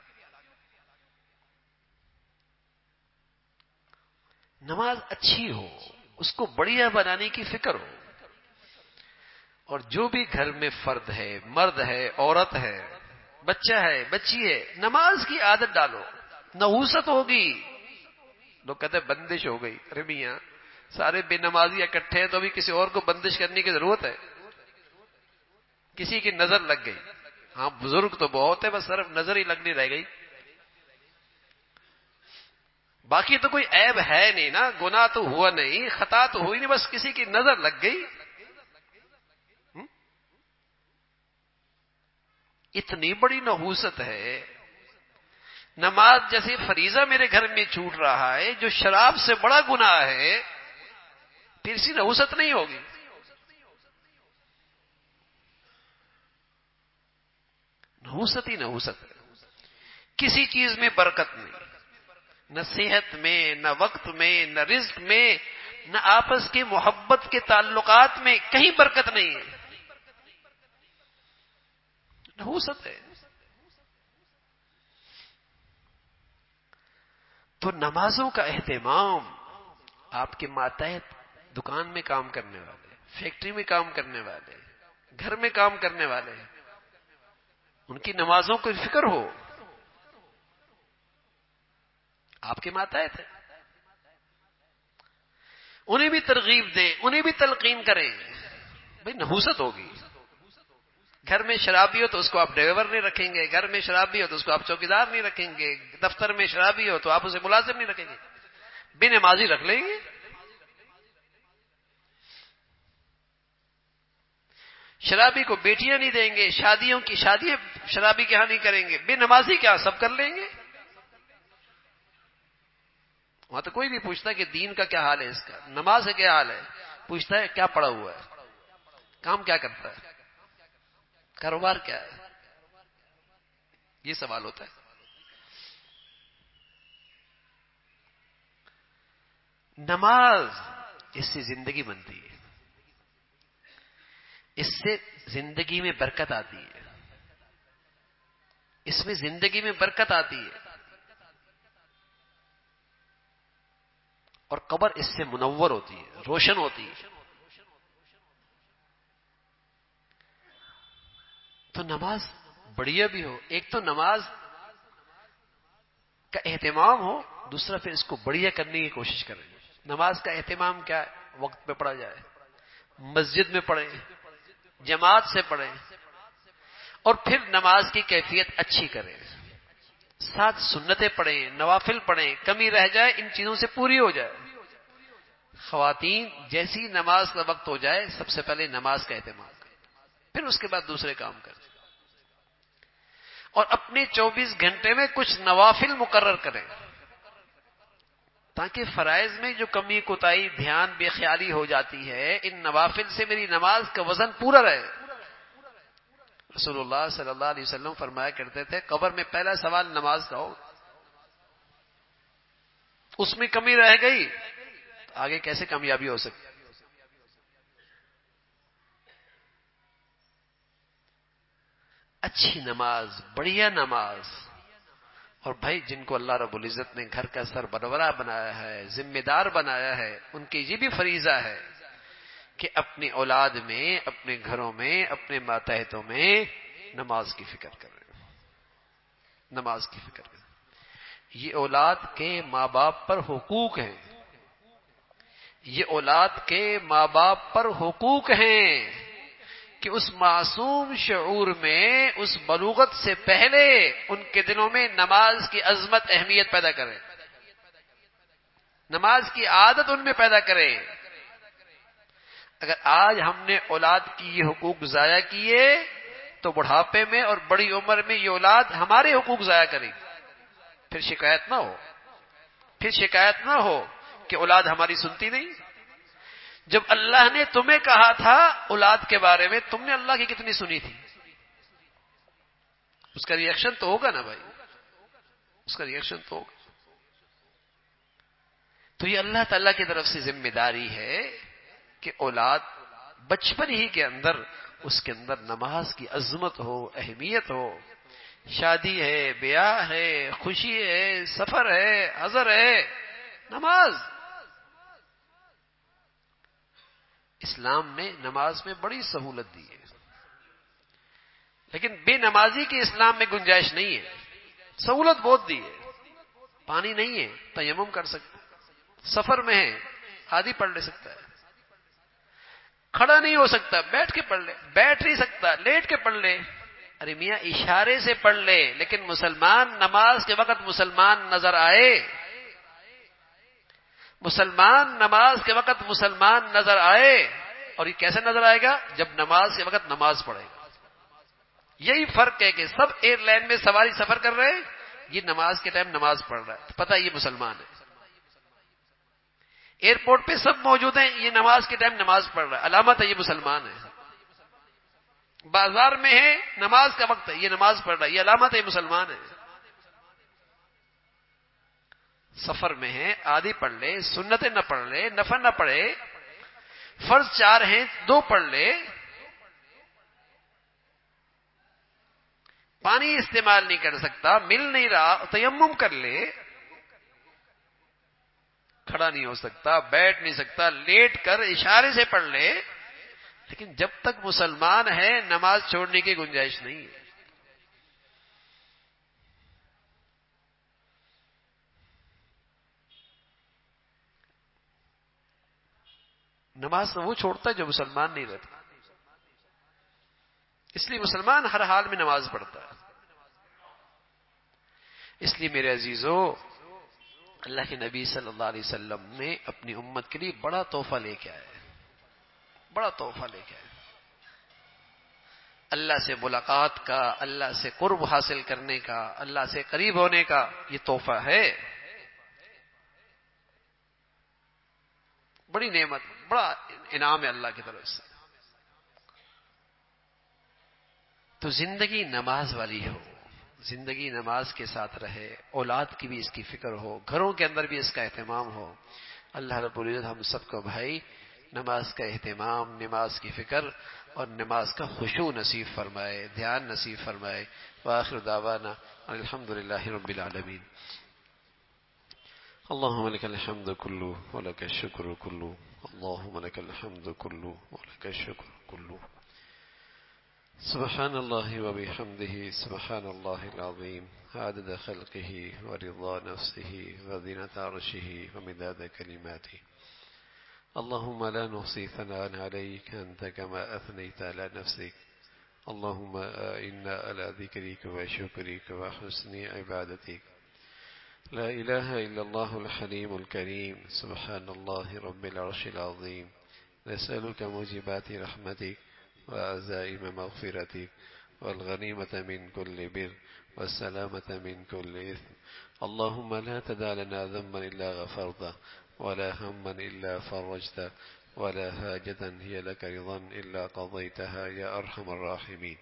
نماز اچھی ہو، اس کو بڑھیا بنانے کی فکر ہو. اور جو بھی گھر میں فرد ہے، مرد ہے، عورت ہے، بچہ ہے، بچی ہے، نماز کی عادت ڈالو. نحوست ہوگی، لوگ کہتے ہیں بندش ہو گئی. ارے میاں سارے بے نمازی اکٹھے ہیں تو ابھی کسی اور کو بندش کرنے کی ضرورت ہے؟ کسی کی نظر لگ گئی، ہاں بزرگ تو بہت ہے، بس صرف نظر ہی لگنی رہ گئی، باقی تو کوئی عیب ہے نہیں نا، گناہ تو ہوا نہیں، خطا تو ہوئی نہیں، بس کسی کی نظر لگ گئی. اتنی بڑی نحوست ہے. نماز جیسے فریضہ میرے گھر میں چھوٹ رہا ہے، جو شراب سے بڑا گناہ ہے، پھر سی نحوست نہیں ہوگی. نحوست ہی نحوست ہے. کسی چیز میں برکت نہیں، نہ صحت میں، نہ وقت میں، نہ رزق میں، نہ آپس کی محبت کے تعلقات میں، کہیں برکت نہیں ہے. نحوست ہے. تو نمازوں کا اہتمام، آپ کے ماتحت دکان میں کام کرنے والے، فیکٹری میں کام کرنے والے، گھر میں کام کرنے والے، ان کی نمازوں کو فکر ہو. آپ کے ماتحت ہے، انہیں بھی ترغیب دیں، انہیں بھی تلقین کریں. بھئی نحوست ہوگی. گھر میں شرابی ہو تو اس کو آپ ڈرائیور نہیں رکھیں گے، گھر میں شرابی ہو تو اس کو آپ چوکیدار نہیں رکھیں گے، دفتر میں شرابی ہو تو آپ اسے ملازم نہیں رکھیں گے، بے نمازی رکھ لیں گے۔ شرابی کو بیٹیاں نہیں دیں گے، شادیوں کی شادیاں شرابی کے ہاں نہیں کریں گے، بے نمازی کیا سب کر لیں گے۔ وہاں تو کوئی نہیں پوچھتا کہ دین کا کیا حال ہے، اس کا نماز کا کیا حال ہے، پوچھتا ہے کیا پڑا ہوا ہے، کام کیا کرتا ہے، کاروبار کیا ہے، یہ سوال ہوتا ہے۔ نماز اس سے زندگی بنتی ہے، اس سے زندگی میں برکت آتی ہے، اس میں زندگی میں برکت آتی ہے، اور قبر اس سے منور ہوتی ہے، روشن ہوتی ہے۔ تو نماز بڑھیا بھی ہو، ایک تو نماز کا اہتمام ہو، دوسرا پھر اس کو بڑھیا کرنے کی کوشش کریں۔ نماز کا اہتمام کیا ہے؟ وقت پہ پڑھا جائے، مسجد میں پڑھیں، جماعت سے پڑھیں، اور پھر نماز کی کیفیت اچھی کریں، ساتھ سنتیں پڑھیں، نوافل پڑھیں، کمی رہ جائے ان چیزوں سے پوری ہو جائے۔ خواتین جیسی نماز کا وقت ہو جائے سب سے پہلے نماز کا اہتمام کریں، پھر اس کے بعد دوسرے کام کریں، اور اپنے چوبیس گھنٹے میں کچھ نوافل مقرر کریں تاکہ فرائض میں جو کمی کوتاہی دھیان بے خیالی ہو جاتی ہے، ان نوافل سے میری نماز کا وزن پورا رہے۔ رسول اللہ صلی اللہ علیہ وسلم فرمایا کرتے تھے قبر میں پہلا سوال نماز کا ہو، اس میں کمی رہ گئی تو آگے کیسے کامیابی ہو سکتی۔ اچھی نماز، بڑھیا نماز، اور بھائی جن کو اللہ رب العزت نے گھر کا سربراہ بنایا ہے، ذمہ دار بنایا ہے، ان کی یہ بھی فریضہ ہے کہ اپنی اولاد میں، اپنے گھروں میں، اپنے ماتحتوں میں نماز کی فکر کریں، نماز کی فکر کریں۔ یہ اولاد کے ماں باپ پر حقوق ہیں، یہ اولاد کے ماں باپ پر حقوق ہیں کہ اس معصوم شعور میں، اس بلوغت سے پہلے ان کے دلوں میں نماز کی عظمت، اہمیت پیدا کریں، نماز کی عادت ان میں پیدا کریں۔ اگر آج ہم نے اولاد کی یہ حقوق ضائع کیے تو بڑھاپے میں اور بڑی عمر میں یہ اولاد ہمارے حقوق ضائع کرے گی، پھر شکایت نہ ہو، پھر شکایت نہ ہو کہ اولاد ہماری سنتی نہیں۔ جب اللہ نے تمہیں کہا تھا اولاد کے بارے میں، تم نے اللہ کی کتنی سنی تھی؟ اس کا ری ایکشن تو ہوگا نا بھائی، اس کا ری ایکشن تو ہوگا۔ تو یہ اللہ تعالیٰ کی طرف سے ذمہ داری ہے کہ اولاد بچپن ہی کے اندر اس کے اندر نماز کی عظمت ہو، اہمیت ہو۔ شادی ہے، بیاہ ہے، خوشی ہے، سفر ہے، حضر ہے، نماز۔ اسلام نے نماز میں بڑی سہولت دی ہے، لیکن بے نمازی کی اسلام میں گنجائش نہیں ہے۔ سہولت بہت دی ہے، پانی نہیں ہے تیمم کر سکتے، سفر میں ہے آدھی پڑھ لے سکتا ہے، کھڑا نہیں ہو سکتا بیٹھ کے پڑھ لے، بیٹھ نہیں سکتا لیٹ کے پڑھ لے، ارے میاں اشارے سے پڑھ لے، لیکن مسلمان نماز کے وقت مسلمان نظر آئے، مسلمان نماز کے وقت مسلمان نظر آئے۔ اور یہ کیسے نظر آئے گا؟ جب نماز کے وقت نماز پڑھے گا۔ یہی فرق ہے کہ سب ایئر لائن میں سواری سفر کر رہے ہیں، یہ نماز کے ٹائم نماز پڑھ رہا ہے، پتہ یہ مسلمان ہے۔ ایئرپورٹ پہ سب موجود ہیں، یہ نماز کے ٹائم نماز پڑھ رہا ہے، علامت ہے یہ مسلمان ہے۔ بازار میں ہے، نماز کا وقت ہے، یہ نماز پڑھ رہا ہے، یہ علامت ہے یہ مسلمان ہے۔ سفر میں ہے آدھی پڑھ لے، سنتیں نہ پڑھ لے، نفل نہ پڑھے، فرض چار ہیں دو پڑھ لے، پانی استعمال نہیں کر سکتا، مل نہیں رہا، تیمم کر لے، کھڑا نہیں ہو سکتا، بیٹھ نہیں سکتا، لیٹ کر اشارے سے پڑھ لے، لیکن جب تک مسلمان ہے نماز چھوڑنے کی گنجائش نہیں ہے۔ نماز وہ چھوڑتا ہے جو مسلمان نہیں رہتا۔ اس لیے مسلمان ہر حال میں نماز پڑھتا ہے. اس لیے میرے عزیزو، اللہ کے نبی صلی اللہ علیہ وسلم نے اپنی امت کے لیے بڑا تحفہ لے کے آئے، بڑا تحفہ لے کے آئے. اللہ سے ملاقات کا، اللہ سے قرب حاصل کرنے کا، اللہ سے قریب ہونے کا یہ تحفہ ہے. بڑی نعمت، بڑا انعام ہے اللہ کی طرف سے. تو زندگی نماز والی ہو، زندگی نماز کے ساتھ رہے، اولاد کی بھی اس کی فکر ہو، گھروں کے اندر بھی اس کا اہتمام ہو. اللہ رب العزت ہم سب کو بھائی نماز کا اہتمام، نماز کی فکر اور نماز کا خشوع نصیب فرمائے، دھیان نصیب فرمائے. وآخر دعوانا الحمد للہ رب العالمین. اللهم لك الحمد كله ولك الشكر كله، اللهم لك الحمد كله ولك الشكر كله. سبحان الله وبحمده، سبحان الله العظيم، عدد خلقه ورضا نفسه وزنة عرشه ومداد كلماته. اللهم لا نحصي ثناء عليك أنت كما أثنيت على نفسك. اللهم إنا على ذكرك وشكرك وحسن عبادتك. لا إله إلا الله الحليم الكريم، سبحان الله رب العرش العظيم. نسألك موجبات رحمتك وعزائم مغفرتك والغنيمة من كل بر والسلامة من كل إثم. اللهم لا تدع لنا ذنبا إلا غفرته، ولا هما إلا فرجته، ولا حاجة هي لك رضا إلا قضيتها يا أرحم الراحمين.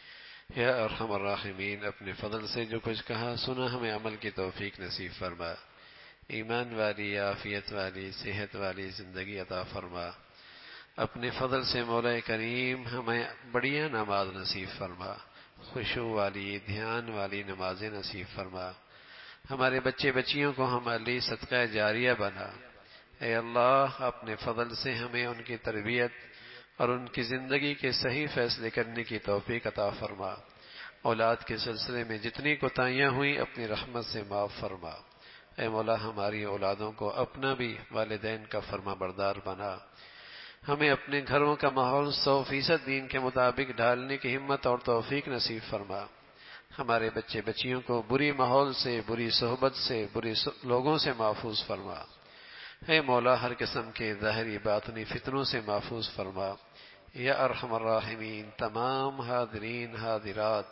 یا ارحم الراحمین، اپنے فضل سے جو کچھ کہا سنا ہمیں عمل کی توفیق نصیب فرما. ایمان والی، عافیت والی، صحت والی زندگی عطا فرما. اپنے فضل سے مولا کریم ہمیں بڑھیا نماز نصیب فرما، خشوع والی، دھیان والی نمازیں نصیب فرما. ہمارے بچے بچیوں کو ہمارے لیے صدقہ جاریہ بنا. اے اللہ اپنے فضل سے ہمیں ان کی تربیت اور ان کی زندگی کے صحیح فیصلے کرنے کی توفیق عطا فرما. اولاد کے سلسلے میں جتنی کوتاہیاں ہوئیں اپنی رحمت سے معاف فرما. اے مولا ہماری اولادوں کو اپنا بھی والدین کا فرما بردار بنا. ہمیں اپنے گھروں کا ماحول سو فیصد دین کے مطابق ڈالنے کی ہمت اور توفیق نصیب فرما. ہمارے بچے بچیوں کو بری ماحول سے، بری صحبت سے، بری لوگوں سے محفوظ فرما. اے مولا ہر قسم کے ظاہری باطنی فتنوں سے محفوظ فرما. یا ارحم الراحمین، تمام حاضرین حاضرات،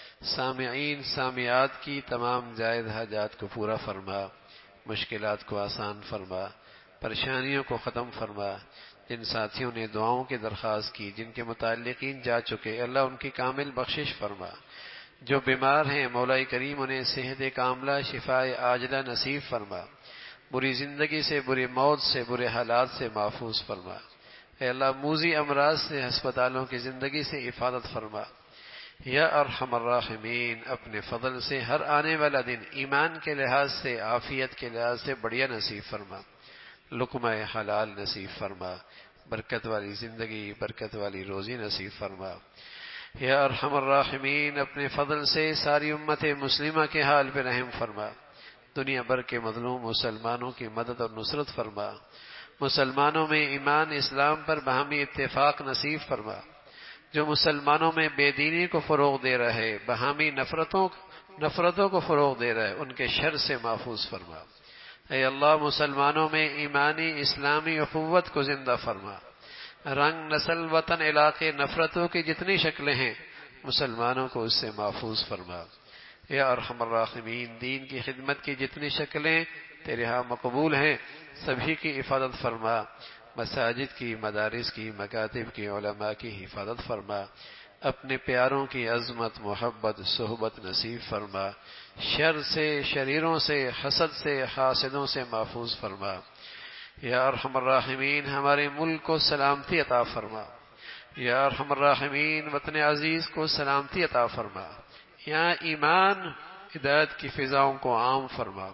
سامعین سامعات کی تمام جائز حاجات کو پورا فرما. مشکلات کو آسان فرما، پریشانیوں کو ختم فرما. جن ساتھیوں نے دعاؤں کی درخواست کی، جن کے متعلقین جا چکے، اللہ ان کی کامل بخشش فرما. جو بیمار ہیں مولا کریم انہیں صحت کاملہ، شفاء عاجلہ نصیب فرما. بری زندگی سے، بری موت سے، برے حالات سے محفوظ فرما. اے اللہ موذی امراض سے، ہسپتالوں کی زندگی سے حفاظت فرما. یا ارحم الراحمین، اپنے فضل سے ہر آنے والا دن ایمان کے لحاظ سے، عافیت کے لحاظ سے بڑھیا نصیب فرما. لقمہ حلال نصیب فرما. برکت والی زندگی، برکت والی روزی نصیب فرما. یا ارحم الراحمین، اپنے فضل سے ساری امت مسلمہ کے حال پہ رحم فرما. دنیا بھر کے مظلوم مسلمانوں کی مدد اور نصرت فرما. مسلمانوں میں ایمان اسلام پر باہمی اتفاق نصیب فرما. جو مسلمانوں میں بے دینی کو فروغ دے رہے، باہمی نفرتوں نفرتوں کو فروغ دے رہے، ان کے شر سے محفوظ فرما. اے اللہ مسلمانوں میں ایمانی اسلامی اخوت کو زندہ فرما. رنگ، نسل، وطن، علاقے، نفرتوں کی جتنی شکلیں ہیں مسلمانوں کو اس سے محفوظ فرما. یا ارحم الراحمین، دین کی خدمت کی جتنی شکلیں تیرے ہاں مقبول ہیں سبھی کی حفاظت فرما. مساجد کی، مدارس کی، مکاتب کی، علماء کی حفاظت فرما. اپنے پیاروں کی عظمت، محبت، صحبت نصیب فرما. شر سے، شریروں سے، حسد سے، حاسدوں سے محفوظ فرما. یا ارحم الراحمین، ہمارے ملک کو سلامتی عطا فرما. یا ارحم الراحمین، وطن عزیز کو سلامتی عطا فرما. یہاں ایمان ہدایت کی فضاؤں کو عام فرما.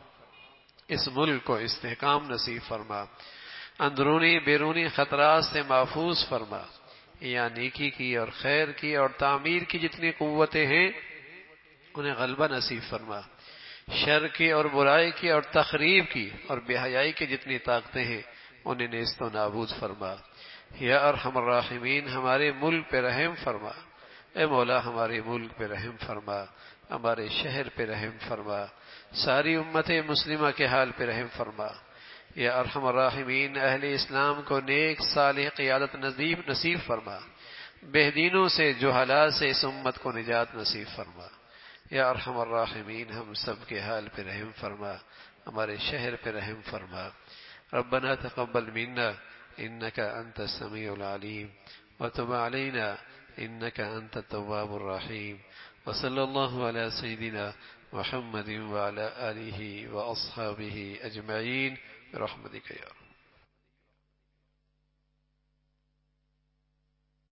اس ملک کو استحکام نصیب فرما. اندرونی بیرونی خطرات سے محفوظ فرما. یا نیکی کی اور خیر کی اور تعمیر کی جتنی قوتیں ہیں انہیں غلبہ نصیب فرما. شر کی اور برائی کی اور تخریب کی اور بے حیائی کی جتنی طاقتیں ہیں انہیں نیست و نابود فرما. یا ارحم الراحمین، ہمارے ملک پہ رحم فرما. اے مولا ہمارے ملک پہ رحم فرما، ہمارے شہر پہ رحم فرما، ساری امت مسلمہ کے حال پہ رحم فرما۔ یا ارحم الراحمین اہل اسلام کو نیک صالح قیادت نصیب نصیب فرما، بے دینوں سے جہلا سے اس امت کو نجات نصیب فرما۔ یا ارحم الراحمین ہم سب کے حال پہ رحم فرما، ہمارے شہر پہ رحم فرما۔ ربنا تقبل منا انك انت السميع العليم وتب علينا انك انت التواب الرحيم، وصلى الله على سيدنا محمد وعلى آله وأصحابه أجمعين برحمتك يا رب۔